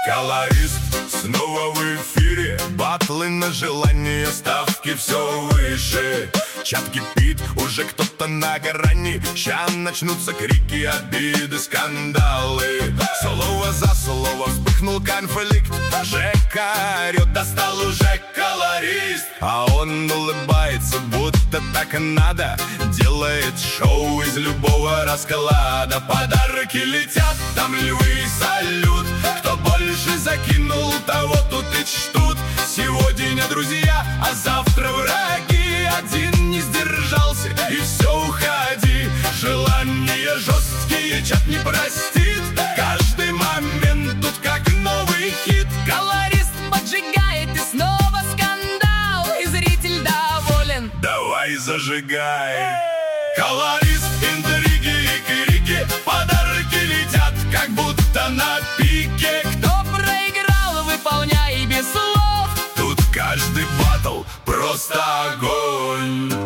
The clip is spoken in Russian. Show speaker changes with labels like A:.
A: Колорист снова в эфире. Батлы на желание, ставки все выше. Чат кипит, уже кто-то на грани. Ща начнутся крики, обиды, скандалы. Слово за слово вспыхнул конфликт. Жека орет, достал уже колорист. А он улыбается, будто так и надо. Делает шоу из любого расклада. Подарки летят, там львы и салют. Кто больше закинул, того тут и чтут. Сегодня друзья, а завтра враги. Один не сдержался и все, уходи. Желания жесткие, чат не простит. Каждый момент тут как новый хит.
B: Колорист поджигает и снова скандал. И зритель доволен.
A: Давай зажигай. Колорист, интриги и крики. Подарки летят, как будто на пике.
B: Кто проиграл, выполняй без слов.
A: Тут каждый батл просто огонь.